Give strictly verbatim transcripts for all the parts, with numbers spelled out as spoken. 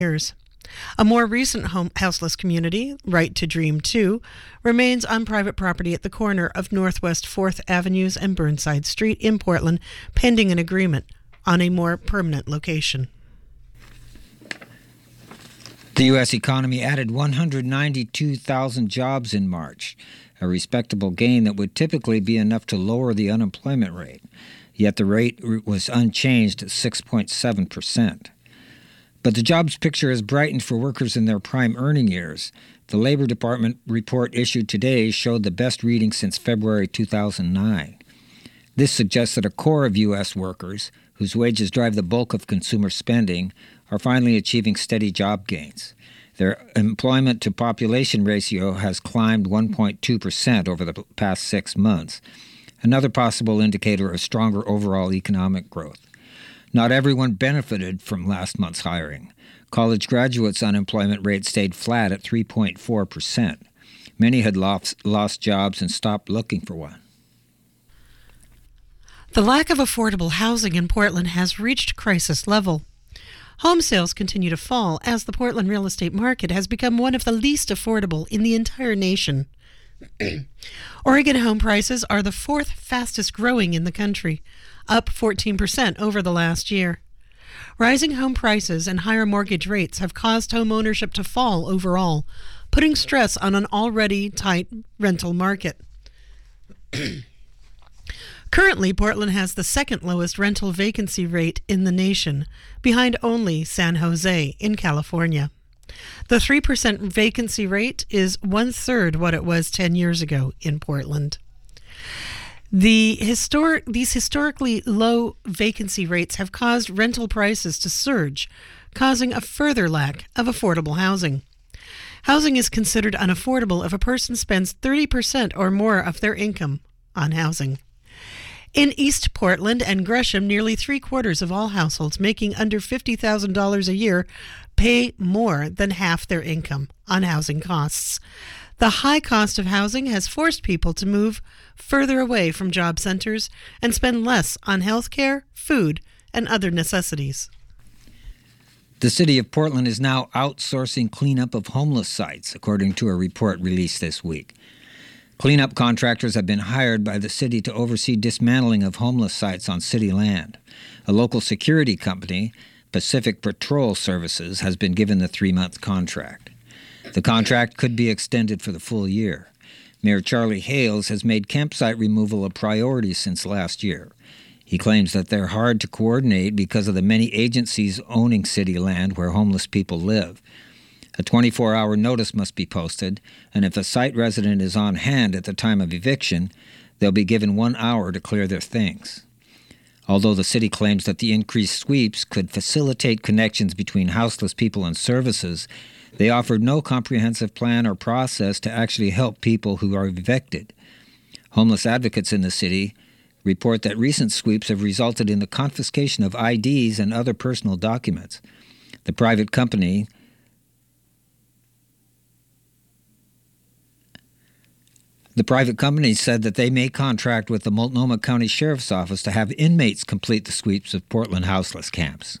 years. A more recent home houseless community, Right to Dream two, remains on private property at the corner of Northwest fourth Avenues and Burnside Street in Portland, pending an agreement on a more permanent location. The U S economy added one hundred ninety-two thousand jobs in March, a respectable gain that would typically be enough to lower the unemployment rate. Yet the rate was unchanged at six point seven percent. But the jobs picture has brightened for workers in their prime earning years. The Labor Department report issued today showed the best reading since February two thousand nine. This suggests that a core of U S workers, whose wages drive the bulk of consumer spending, are finally achieving steady job gains. Their employment-to-population ratio has climbed one point two percent over the past six months, another possible indicator of stronger overall economic growth. Not everyone benefited from last month's hiring. College graduates' unemployment rate stayed flat at three point four percent. Many had lost, lost jobs and stopped looking for one. The lack of affordable housing in Portland has reached crisis level. Home sales continue to fall as the Portland real estate market has become one of the least affordable in the entire nation. Oregon home prices are the fourth fastest growing in the country, up fourteen percent over the last year. Rising home prices and higher mortgage rates have caused home ownership to fall overall, putting stress on an already tight rental market. Currently, Portland has the second lowest rental vacancy rate in the nation, behind only San Jose in California. The three percent vacancy rate is one-third what it was ten years ago in Portland. The historic, these historically low vacancy rates have caused rental prices to surge, causing a further lack of affordable housing. Housing is considered unaffordable if a person spends thirty percent or more of their income on housing. In East Portland and Gresham, nearly three-quarters of all households making under fifty thousand dollars a year pay more than half their income on housing costs. The high cost of housing has forced people to move further away from job centers and spend less on health care, food, and other necessities. The city of Portland is now outsourcing cleanup of homeless sites, according to a report released this week. Cleanup contractors have been hired by the city to oversee dismantling of homeless sites on city land. A local security company, Pacific Patrol Services, has been given the three-month contract. The contract could be extended for the full year. Mayor Charlie Hales has made campsite removal a priority since last year. He claims that they're hard to coordinate because of the many agencies owning city land where homeless people live. A twenty-four hour notice must be posted, and if a site resident is on hand at the time of eviction, they'll be given one hour to clear their things. Although the city claims that the increased sweeps could facilitate connections between houseless people and services, they offered no comprehensive plan or process to actually help people who are evicted. Homeless advocates in the city report that recent sweeps have resulted in the confiscation of I Ds and other personal documents. The private company The private company said that they may contract with the Multnomah County Sheriff's Office to have inmates complete the sweeps of Portland houseless camps.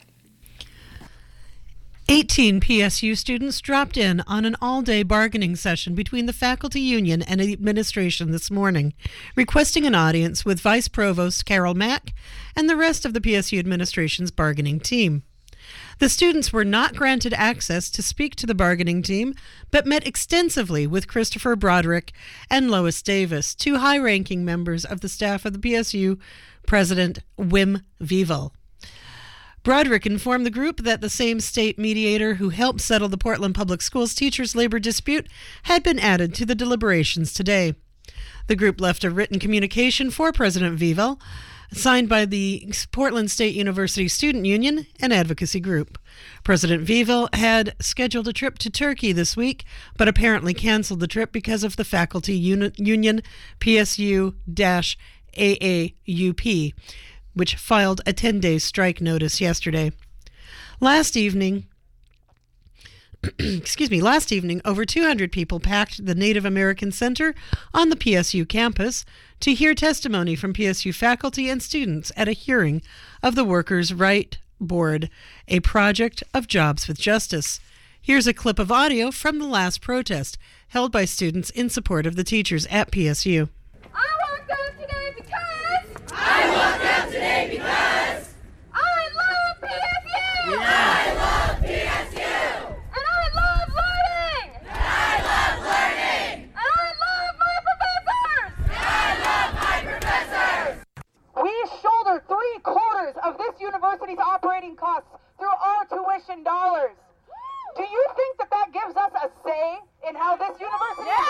eighteen P S U students dropped in on an all-day bargaining session between the faculty union and the administration this morning, requesting an audience with Vice Provost Carol Mack and the rest of the P S U administration's bargaining team. The students were not granted access to speak to the bargaining team, but met extensively with Christopher Broderick and Lois Davis, two high-ranking members of the staff of the P S U President Wim Vival. Broderick informed the group that the same state mediator who helped settle the Portland Public Schools teachers' labor dispute had been added to the deliberations today. The group left a written communication for President Vival, signed by the Portland State University Student Union and Advocacy Group. President Vival had scheduled a trip to Turkey this week, but apparently canceled the trip because of the faculty uni- union P S U A A U P, which filed a ten-day strike notice yesterday. Last evening, excuse me, last evening, over two hundred people packed the Native American Center on the P S U campus to hear testimony from P S U faculty and students at a hearing of the Workers' Right Board, a project of Jobs with Justice. Here's a clip of audio from the last protest held by students in support of the teachers at P S U. I walked out today because I walked out today because I love P S U. Yeah. I love P S U. And I love learning. And I love learning. And I love my professors. And I love my professors. We shoulder three quarters of this university's operating costs through our tuition dollars. Do you think that that gives us a say in how this university is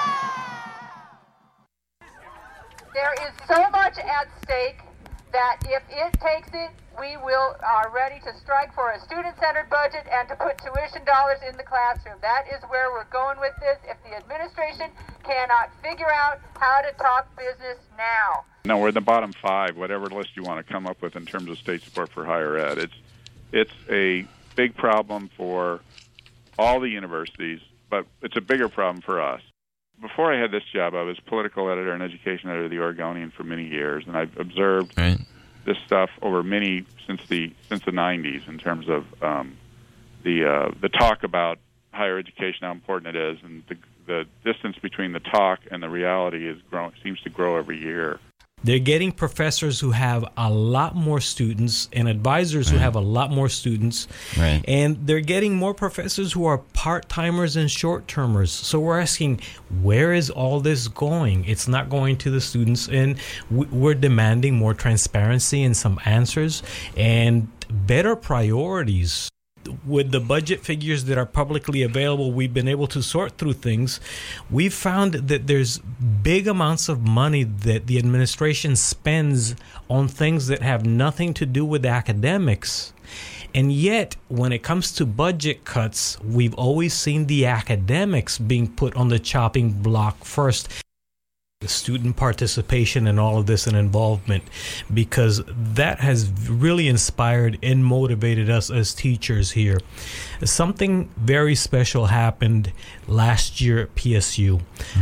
run? There is so much at stake that if it takes it, we will are ready to strike for a student-centered budget and to put tuition dollars in the classroom. That is where we're going with this. If the administration cannot figure out how to talk business now. No, we're in the bottom five, whatever list you want to come up with in terms of state support for higher ed. It's it's a big problem for all the universities, but it's a bigger problem for us. Before I had this job, I was political editor and education editor of the Oregonian for many years, and I've observed right. this stuff over many since the since the nineties in terms of um, the uh, the talk about higher education, how important it is, and the, the distance between the talk and the reality is grow, seems to grow every year. They're getting professors who have a lot more students and advisors right. who have a lot more students. Right. And they're getting more professors who are part-timers and short-termers. So we're asking, where is all this going? It's not going to the students. And we're demanding more transparency and some answers and better priorities. With the budget figures that are publicly available, we've been able to sort through things. We've found that there's big amounts of money that the administration spends on things that have nothing to do with academics. And yet, when it comes to budget cuts, we've always seen the academics being put on the chopping block first. The student participation and all of this and involvement, because that has really inspired and motivated us as teachers here. Something very special happened last year at P S U.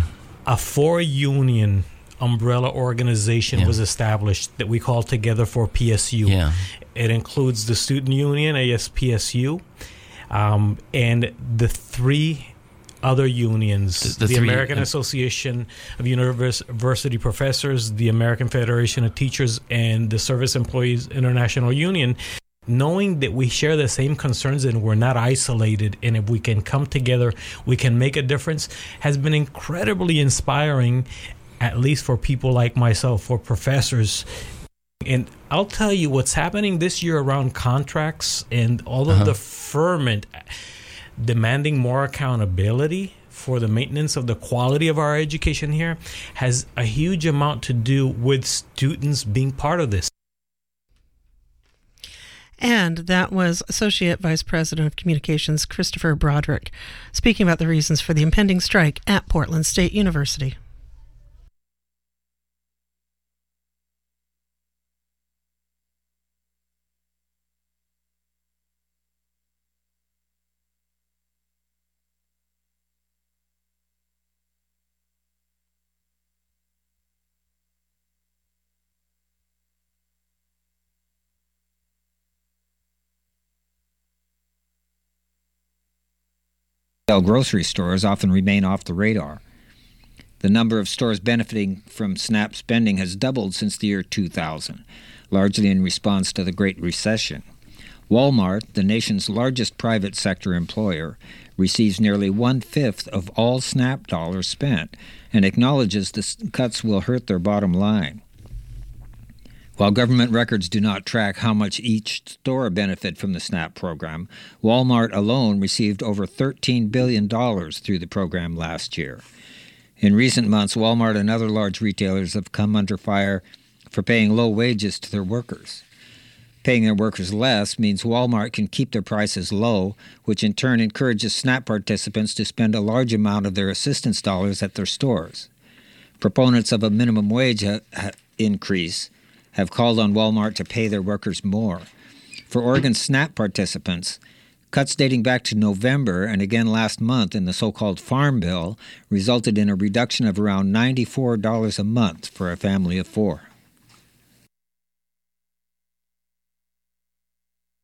A four-union umbrella organization yeah. was established that we call Together for P S U. Yeah. It includes the Student Union, A S P S U, um, and the three other unions, the, the, the three, American uh, Association of University Professors, the American Federation of Teachers, and the Service Employees International Union, knowing that we share the same concerns and we're not isolated, and if we can come together, we can make a difference, has been incredibly inspiring, at least for people like myself, for professors. And I'll tell you what's happening this year around contracts and all of uh-huh. the ferment demanding more accountability for the maintenance of the quality of our education here has a huge amount to do with students being part of this. And that was Associate Vice President of Communications Christopher Broderick speaking about the reasons for the impending strike at Portland State University. Grocery stores often remain off the radar. The number of stores benefiting from SNAP spending has doubled since the year two thousand, largely in response to the Great Recession. Walmart, the nation's largest private sector employer, receives nearly one-fifth of all SNAP dollars spent and acknowledges the cuts will hurt their bottom line. While government records do not track how much each store benefit from the SNAP program, Walmart alone received over thirteen billion dollars through the program last year. In recent months, Walmart and other large retailers have come under fire for paying low wages to their workers. Paying their workers less means Walmart can keep their prices low, which in turn encourages SNAP participants to spend a large amount of their assistance dollars at their stores. Proponents of a minimum wage ha- ha- increase have called on Walmart to pay their workers more. For Oregon SNAP participants, cuts dating back to November and again last month in the so-called Farm Bill resulted in a reduction of around ninety-four dollars a month for a family of four.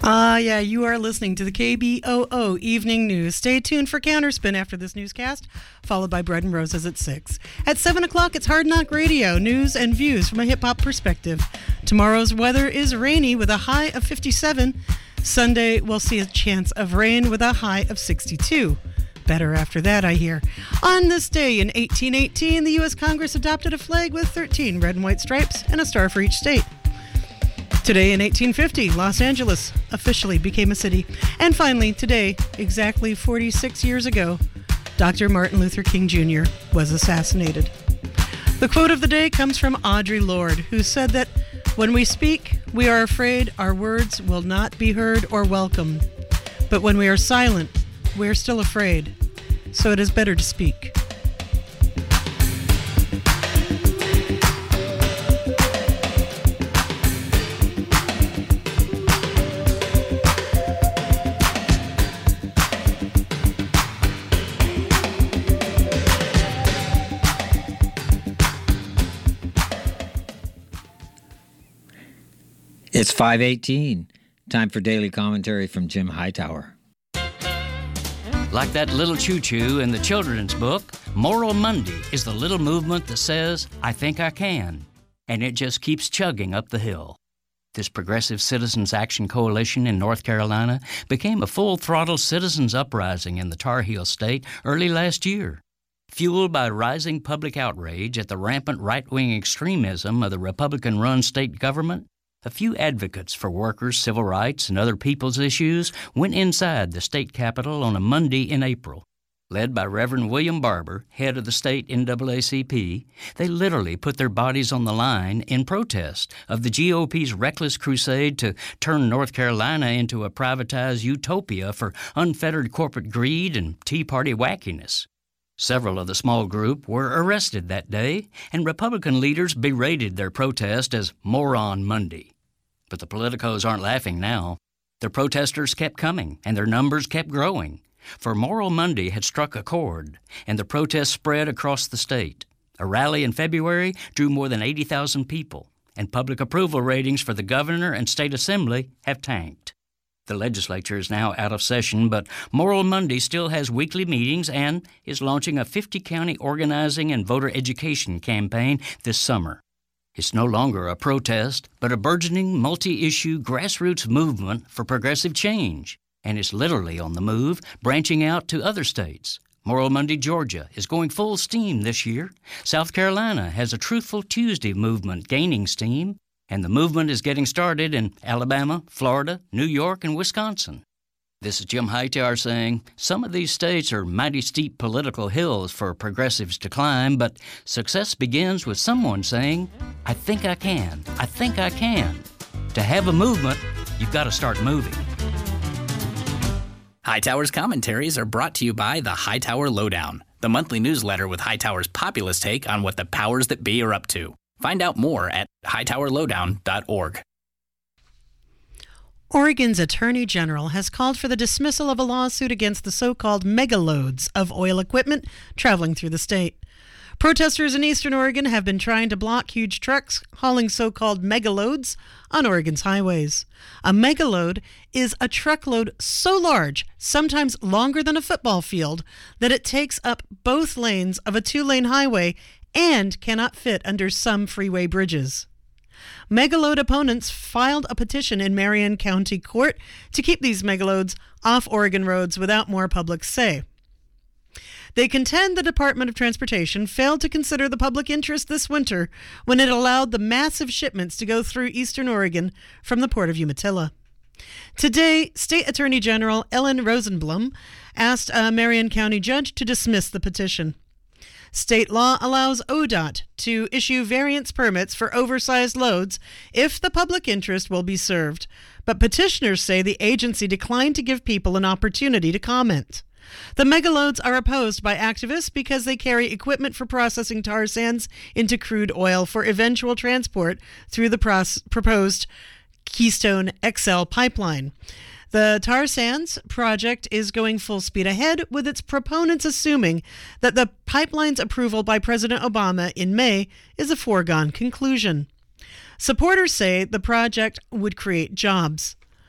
Ah, uh, yeah, you are listening to the K B O O Evening News. Stay tuned for Counterspin after this newscast, followed by Bread and Roses at six. At seven o'clock, it's Hard Knock Radio, news and views from a hip-hop perspective. Tomorrow's weather is rainy with a high of fifty-seven. Sunday, we'll see a chance of rain with a high of sixty-two. Better after that, I hear. On this day in eighteen eighteen, the U S Congress adopted a flag with thirteen red and white stripes and a star for each state. Today in eighteen fifty, Los Angeles officially became a city. And finally, today, exactly forty-six years ago, Doctor Martin Luther King Junior was assassinated. The quote of the day comes from Audre Lorde, who said that when we speak, we are afraid our words will not be heard or welcomed. But when we are silent, we are still afraid. So it is better to speak. It's five eighteen. Time for daily commentary from Jim Hightower. Like that little choo-choo in the children's book, Moral Monday is the little movement that says, I think I can, and it just keeps chugging up the hill. This Progressive Citizens Action Coalition in North Carolina became a full-throttle citizens uprising in the Tar Heel State early last year. Fueled by rising public outrage at the rampant right-wing extremism of the Republican-run state government, a few advocates for workers' civil rights and other people's issues went inside the state capitol on a Monday in April. Led by Reverend William Barber, head of the state N double A C P, they literally put their bodies on the line in protest of the G O P's reckless crusade to turn North Carolina into a privatized utopia for unfettered corporate greed and Tea Party wackiness. Several of the small group were arrested that day, and Republican leaders berated their protest as Moron Monday. But the politicos aren't laughing now. The protesters kept coming, and their numbers kept growing. For Moral Monday had struck a chord, and the protest spread across the state. A rally in February drew more than eighty thousand people, and public approval ratings for the governor and state assembly have tanked. The legislature is now out of session, but Moral Monday still has weekly meetings and is launching a fifty-county organizing and voter education campaign this summer. It's no longer a protest, but a burgeoning multi-issue grassroots movement for progressive change. And it's literally on the move, branching out to other states. Moral Monday, Georgia is going full steam this year. South Carolina has a Truthful Tuesday movement gaining steam. And the movement is getting started in Alabama, Florida, New York, and Wisconsin. This is Jim Hightower saying, some of these states are mighty steep political hills for progressives to climb, but success begins with someone saying, I think I can, I think I can. To have a movement, you've got to start moving. Hightower's commentaries are brought to you by the Hightower Lowdown, the monthly newsletter with Hightower's populist take on what the powers that be are up to. Find out more at hightower lowdown dot org. Oregon's Attorney General has called for the dismissal of a lawsuit against the so-called megaloads of oil equipment traveling through the state. Protesters in eastern Oregon have been trying to block huge trucks hauling so-called megaloads on Oregon's highways. A megaload is a truckload so large, sometimes longer than a football field, that it takes up both lanes of a two-lane highway and cannot fit under some freeway bridges. Megaload opponents filed a petition in Marion County Court to keep these megaloads off Oregon roads without more public say. They contend the Department of Transportation failed to consider the public interest this winter when it allowed the massive shipments to go through eastern Oregon from the port of Umatilla. Today, State Attorney General Ellen Rosenblum asked a Marion County judge to dismiss the petition. State law allows O D O T to issue variance permits for oversized loads if the public interest will be served, but petitioners say the agency declined to give people an opportunity to comment. The megaloads are opposed by activists because they carry equipment for processing tar sands into crude oil for eventual transport through the pros- proposed Keystone X L pipeline. The tar sands project is going full speed ahead, with its proponents assuming that the pipeline's approval by President Obama in May is a foregone conclusion. Supporters say the project would create jobs.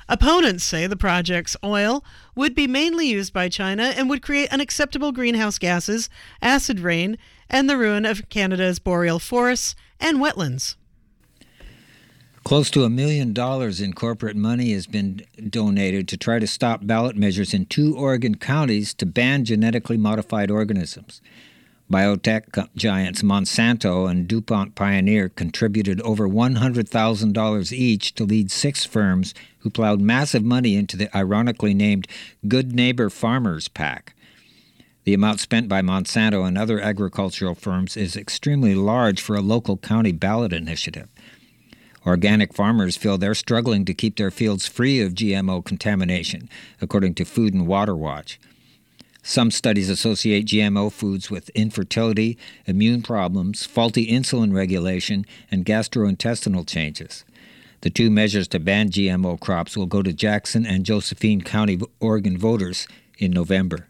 Opponents say the project's oil would be mainly used by China and would create unacceptable greenhouse gases, acid rain, and the ruin of Canada's boreal forests and wetlands. Close to a million dollars in corporate money has been donated to try to stop ballot measures in two Oregon counties to ban genetically modified organisms. Biotech giants Monsanto and DuPont Pioneer contributed over one hundred thousand dollars each to lead six firms who plowed massive money into the ironically named Good Neighbor Farmers PAC. The amount spent by Monsanto and other agricultural firms is extremely large for a local county ballot initiative. Organic farmers feel they're struggling to keep their fields free of G M O contamination, according to Food and Water Watch. Some studies associate G M O foods with infertility, immune problems, faulty insulin regulation, and gastrointestinal changes. The two measures to ban G M O crops will go to Jackson and Josephine County, Oregon voters in November.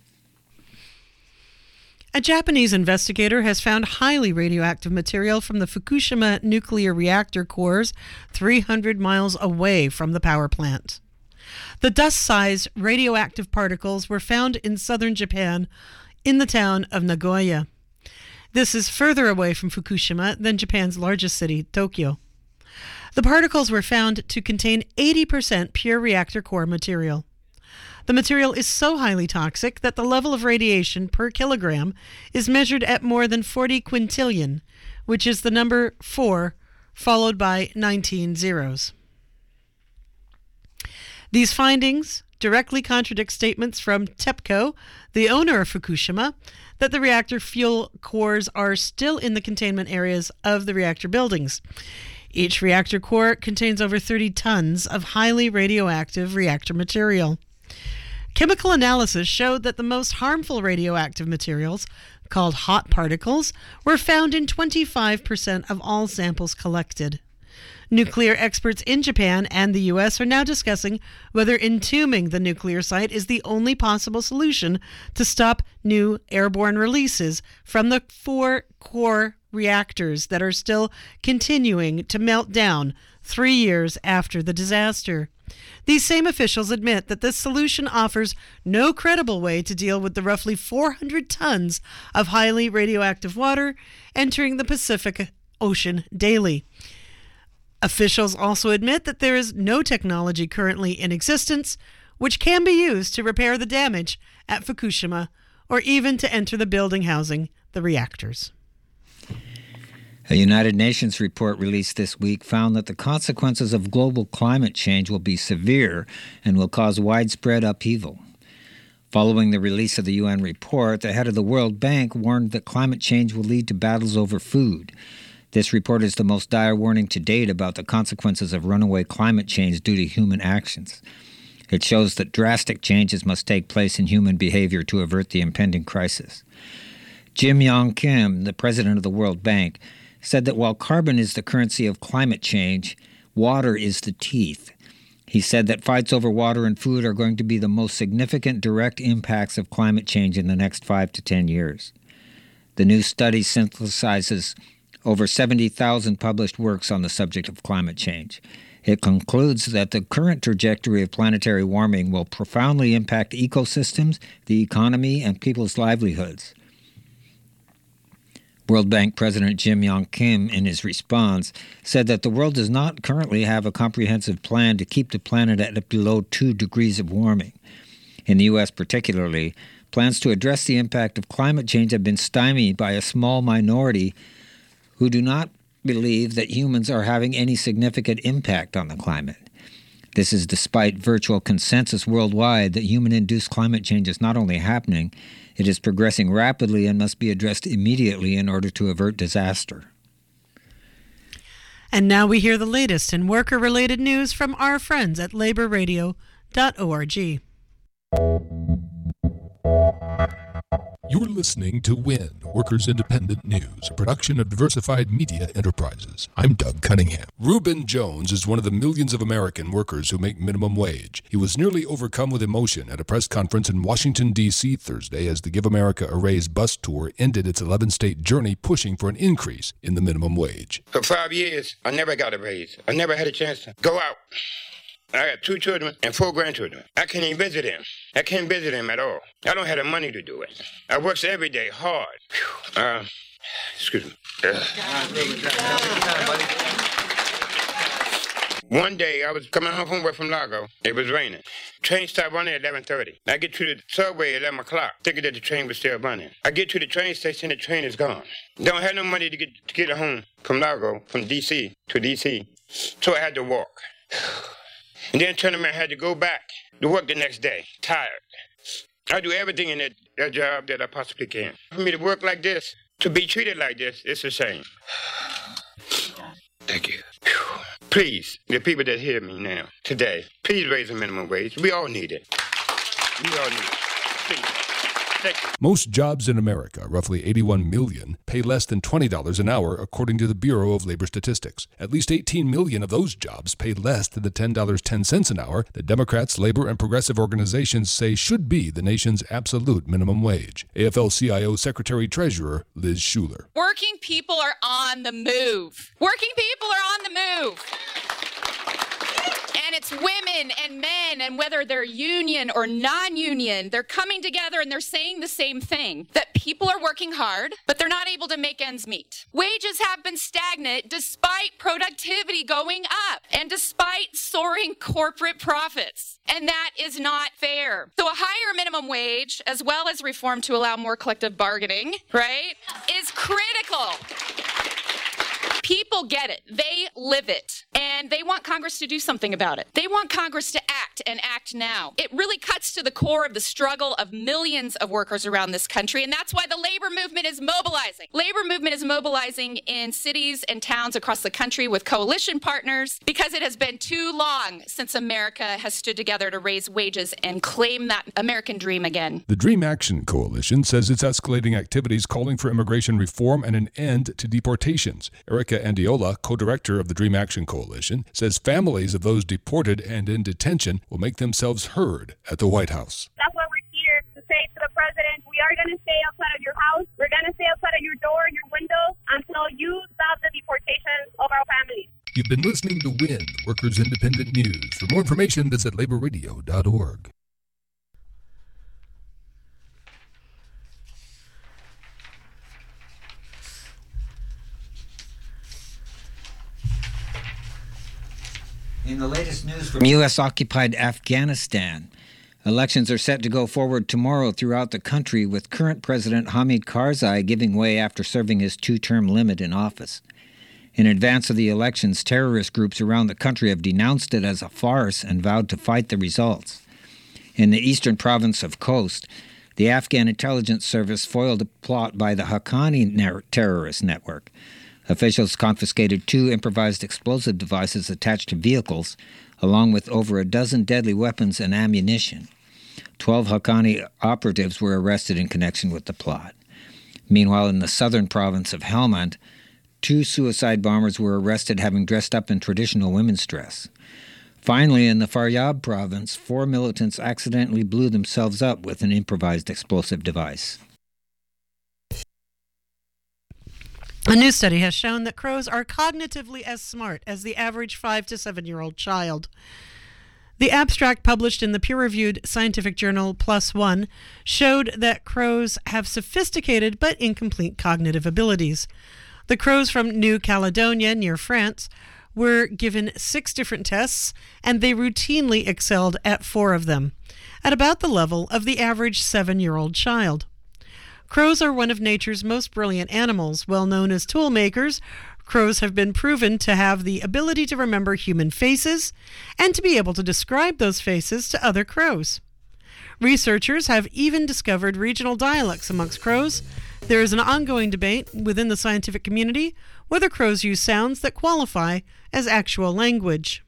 A Japanese investigator has found highly radioactive material from the Fukushima nuclear reactor cores three hundred miles away from the power plant. The dust-sized radioactive particles were found in southern Japan in the town of Nagoya. This is further away from Fukushima than Japan's largest city, Tokyo. The particles were found to contain eighty percent pure reactor core material. The material is so highly toxic that the level of radiation per kilogram is measured at more than forty quintillion, which is the number four followed by nineteen zeros. These findings directly contradict statements from TEPCO, the owner of Fukushima, that the reactor fuel cores are still in the containment areas of the reactor buildings. Each reactor core contains over thirty tons of highly radioactive reactor material. Chemical analysis showed that the most harmful radioactive materials, called hot particles, were found in twenty-five percent of all samples collected. Nuclear experts in Japan and the U S are now discussing whether entombing the nuclear site is the only possible solution to stop new airborne releases from the four core reactors that are still continuing to melt down three years after the disaster. These same officials admit that this solution offers no credible way to deal with the roughly four hundred tons of highly radioactive water entering the Pacific Ocean daily. Officials also admit that there is no technology currently in existence which can be used to repair the damage at Fukushima or even to enter the building housing the reactors. A United Nations report released this week found that the consequences of global climate change will be severe and will cause widespread upheaval. Following the release of the U N report, the head of the World Bank warned that climate change will lead to battles over food. This report is the most dire warning to date about the consequences of runaway climate change due to human actions. It shows that drastic changes must take place in human behavior to avert the impending crisis. Jim Yong Kim, the president of the World Bank, said that while carbon is the currency of climate change, water is the teeth. He said that fights over water and food are going to be the most significant direct impacts of climate change in the next five to ten years. The new study synthesizes over seventy thousand published works on the subject of climate change. It concludes that the current trajectory of planetary warming will profoundly impact ecosystems, the economy, and people's livelihoods. World Bank President Jim Yong Kim, in his response, said that the world does not currently have a comprehensive plan to keep the planet at below two degrees of warming. In the U S particularly, plans to address the impact of climate change have been stymied by a small minority who do not believe that humans are having any significant impact on the climate. This is despite virtual consensus worldwide that human-induced climate change is not only happening, it is progressing rapidly and must be addressed immediately in order to avert disaster. And now we hear the latest in worker-related news from our friends at labor radio dot org. You're listening to WIN, Workers Independent News, a production of Diversified Media Enterprises. I'm Doug Cunningham. Reuben Jones is one of the millions of American workers who make minimum wage. He was nearly overcome with emotion at a press conference in Washington, D C Thursday as the Give America a Raise bus tour ended its eleven-state journey pushing for an increase in the minimum wage. For five years, I never got a raise. I never had a chance to go out I got two children and four grandchildren. I can't even visit them. I can't visit them at all. I don't have the money to do it. I work every day hard. Whew. Uh, excuse me. Uh. One day, I was coming home from work from Largo. It was raining. Train stopped running at eleven thirty. I get to the subway at eleven o'clock, thinking that the train was still running. I get to the train station, the train is gone. Don't have no money to get to get home from Largo, from D C to D C, so I had to walk. And then turn around, I had to go back to work the next day, tired. I do everything in that, that job that I possibly can. For me to work like this, to be treated like this, it's a shame. Thank you. Please, the people that hear me now, today, please raise the minimum wage. We all need it. We all need it. Please. Thank you. Most jobs in America, roughly eighty-one million, pay less than twenty dollars an hour, according to the Bureau of Labor Statistics. At least eighteen million of those jobs pay less than the ten dollars and ten cents an hour that Democrats, labor, and progressive organizations say should be the nation's absolute minimum wage. A F L C I O Secretary-Treasurer Liz Shuler. Working people are on the move. Working people are on the move. And it's women and men, and whether they're union or non-union, they're coming together and they're saying the same thing, that people are working hard, but they're not able to make ends meet. Wages have been stagnant despite productivity going up and despite soaring corporate profits. And that is not fair. So a higher minimum wage, as well as reform to allow more collective bargaining, right, is critical. People get it. They live it. And they want Congress to do something about it. They want Congress to act and act now. It really cuts to the core of the struggle of millions of workers around this country. And that's why the labor movement is mobilizing. Labor movement is mobilizing in cities and towns across the country with coalition partners because it has been too long since America has stood together to raise wages and claim that American dream again. The Dream Action Coalition says it's escalating activities calling for immigration reform and an end to deportations. Erica Andiola, co-director of the Dream Action Coalition, says families of those deported and in detention will make themselves heard at the White House. That's what we're here to say to the president. We are going to stay outside of your house. We're going to stay outside of your door, your window, until you stop the deportation of our families. You've been listening to W I N, Workers Independent News. For more information, visit labor radio dot org. In the latest news from U S-occupied Afghanistan, elections are set to go forward tomorrow throughout the country, with current President Hamid Karzai giving way after serving his two-term limit in office. In advance of the elections, terrorist groups around the country have denounced it as a farce and vowed to fight the results. In the eastern province of Khost, the Afghan intelligence service foiled a plot by the Haqqani terrorist network. Officials confiscated two improvised explosive devices attached to vehicles, along with over a dozen deadly weapons and ammunition. Twelve Haqqani operatives were arrested in connection with the plot. Meanwhile, in the southern province of Helmand, two suicide bombers were arrested having dressed up in traditional women's dress. Finally, in the Faryab province, four militants accidentally blew themselves up with an improvised explosive device. A new study has shown that crows are cognitively as smart as the average five to seven-year-old child. The abstract published in the peer-reviewed scientific journal PLOS ONE showed that crows have sophisticated but incomplete cognitive abilities. The crows from New Caledonia, near France, were given six different tests, and they routinely excelled at four of them, at about the level of the average seven-year-old child. Crows are one of nature's most brilliant animals. Well known as tool makers, crows have been proven to have the ability to remember human faces and to be able to describe those faces to other crows. Researchers have even discovered regional dialects amongst crows. There is an ongoing debate within the scientific community whether crows use sounds that qualify as actual language.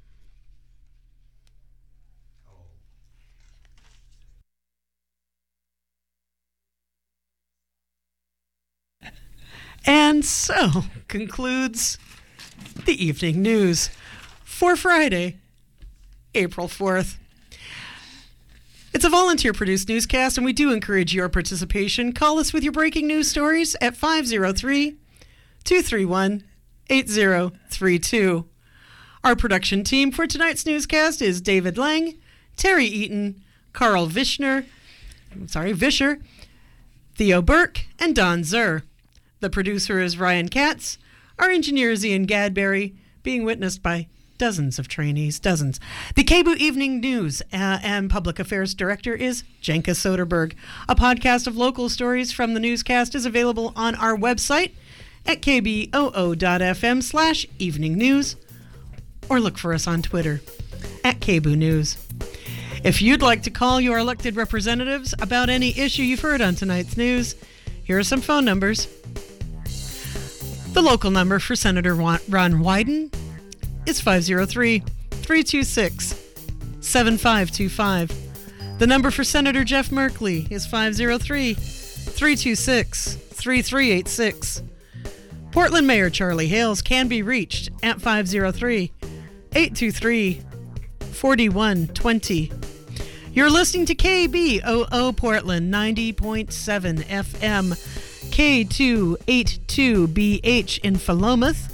And so concludes the evening news for Friday, April fourth. It's a volunteer-produced newscast, and we do encourage your participation. Call us with your breaking news stories at five oh three, two three one, eight oh three two. Our production team for tonight's newscast is David Lang, Terry Eaton, Carl Vishner, I'm sorry, Vischer, Theo Burke, and Don Zur. The producer is Ryan Katz. Our engineer is Ian Gadberry, being witnessed by dozens of trainees, dozens. The K B O U Evening News uh, and Public Affairs Director is Jenka Soderberg. A podcast of local stories from the newscast is available on our website at kboo.fm slash evening news, or look for us on Twitter at K B O U News. If you'd like to call your elected representatives about any issue you've heard on tonight's news, here are some phone numbers. The local number for Senator Ron Wyden is five oh three, three two six, seven five two five. The number for Senator Jeff Merkley is five oh three, three two six, three three eight six. Portland Mayor Charlie Hales can be reached at five oh three, eight two three, four one two oh. You're listening to K B O O Portland ninety point seven F M, K two eighty-two B H in Philomath,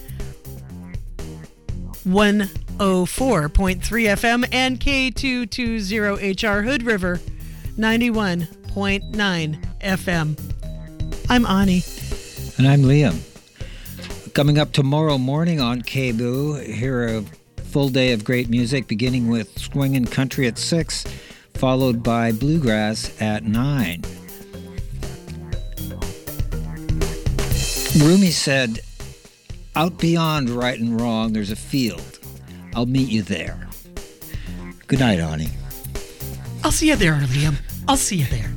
one oh four point three F M, and K two twenty H R Hood River, ninety-one point nine F M. I'm Ani. And I'm Liam. Coming up tomorrow morning on K B O U, hear a full day of great music, beginning with Swingin' Country at six, followed by Bluegrass at nine. Rumi said, out beyond right and wrong, there's a field. I'll meet you there. Good night, Ani. I'll see you there, Liam. I'll see you there.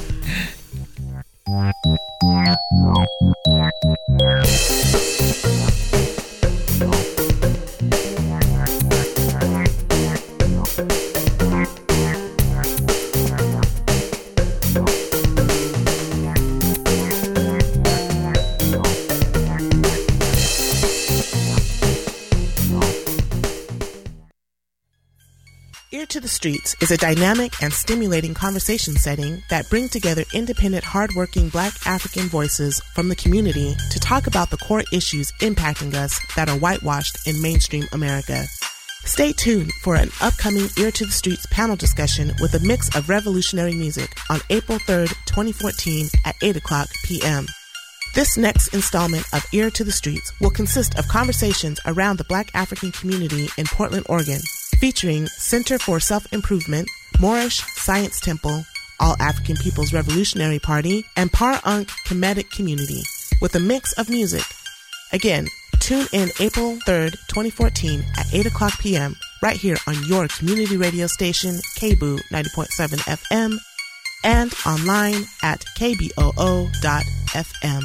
Ear to the Streets is a dynamic and stimulating conversation setting that brings together independent, hardworking Black African voices from the community to talk about the core issues impacting us that are whitewashed in mainstream America. Stay tuned for an upcoming Ear to the Streets panel discussion with a mix of revolutionary music on April third, twenty fourteen at eight o'clock p.m. This next installment of Ear to the Streets will consist of conversations around the Black African community in Portland, Oregon, featuring Center for Self-Improvement, Moorish Science Temple, All African People's Revolutionary Party, and Par Ankh Kemetic Community, with a mix of music. Again, tune in April third, twenty fourteen at eight o'clock p.m. right here on your community radio station, K B O U ninety point seven F M, and online at k b o o dot f m.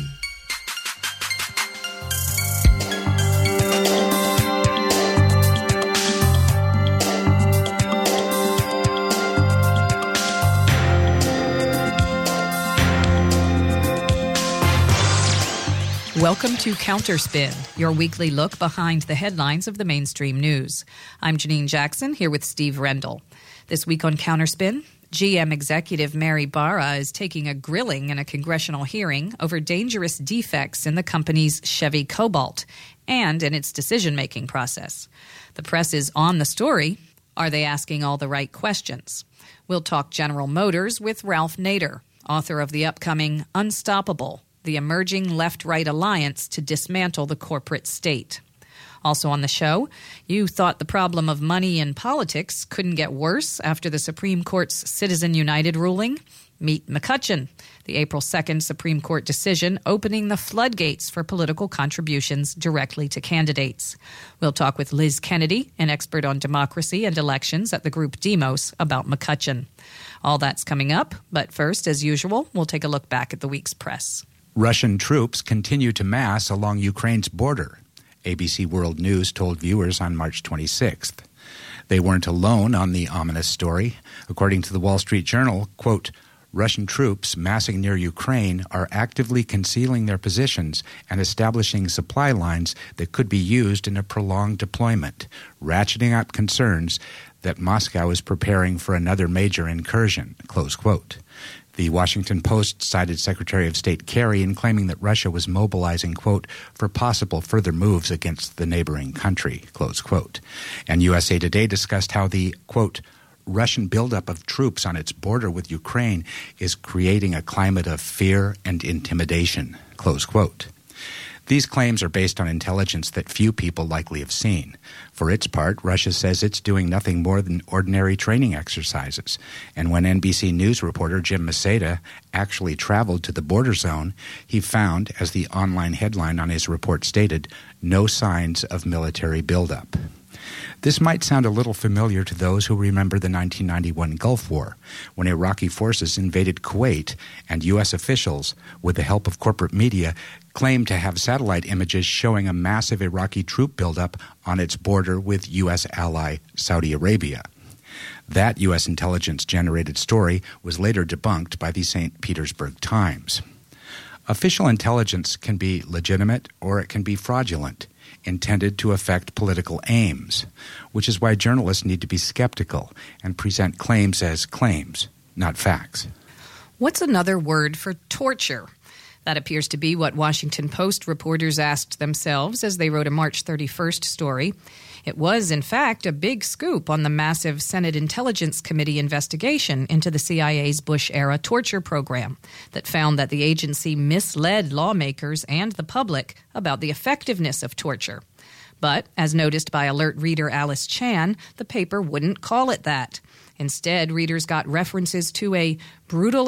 Welcome to Counterspin, your weekly look behind the headlines of the mainstream news. I'm Janine Jackson, here with Steve Rendell. This week on Counterspin, G M executive Mary Barra is taking a grilling in a congressional hearing over dangerous defects in the company's Chevy Cobalt and in its decision-making process. The press is on the story. Are they asking all the right questions? We'll talk General Motors with Ralph Nader, author of the upcoming Unstoppable, the emerging left-right alliance to dismantle the corporate state. Also on the show, you thought the problem of money in politics couldn't get worse after the Supreme Court's Citizen United ruling? Meet McCutcheon, the April second Supreme Court decision opening the floodgates for political contributions directly to candidates. We'll talk with Liz Kennedy, an expert on democracy and elections at the group Demos, about McCutcheon. All that's coming up, but first, as usual, we'll take a look back at the week's press. Russian troops continue to mass along Ukraine's border, A B C World News told viewers on March twenty-sixth. They weren't alone on the ominous story. According to the Wall Street Journal, quote, Russian troops massing near Ukraine are actively concealing their positions and establishing supply lines that could be used in a prolonged deployment, ratcheting up concerns that Moscow is preparing for another major incursion, close quote. The Washington Post cited Secretary of State Kerry in claiming that Russia was mobilizing, quote, for possible further moves against the neighboring country, close quote. And U S A Today discussed how the, quote, Russian buildup of troops on its border with Ukraine is creating a climate of fear and intimidation, close quote. These claims are based on intelligence that few people likely have seen. For its part, Russia says it's doing nothing more than ordinary training exercises. And when N B C News reporter Jim Maceda actually traveled to the border zone, he found, as the online headline on his report stated, no signs of military buildup. This might sound a little familiar to those who remember the nineteen ninety-one Gulf War, when Iraqi forces invaded Kuwait and U S officials, with the help of corporate media, claimed to have satellite images showing a massive Iraqi troop buildup on its border with U S ally Saudi Arabia. That U S intelligence-generated story was later debunked by the Saint Petersburg Times. Official intelligence can be legitimate or it can be fraudulent, intended to affect political aims, which is why journalists need to be skeptical and present claims as claims, not facts. What's another word for torture? That appears to be what Washington Post reporters asked themselves as they wrote a March thirty-first story. It was, in fact, a big scoop on the massive Senate Intelligence Committee investigation into the C I A's Bush-era torture program that found that the agency misled lawmakers and the public about the effectiveness of torture. But, as noticed by alert reader Alice Chan, the paper wouldn't call it that. Instead, readers got references to a brutal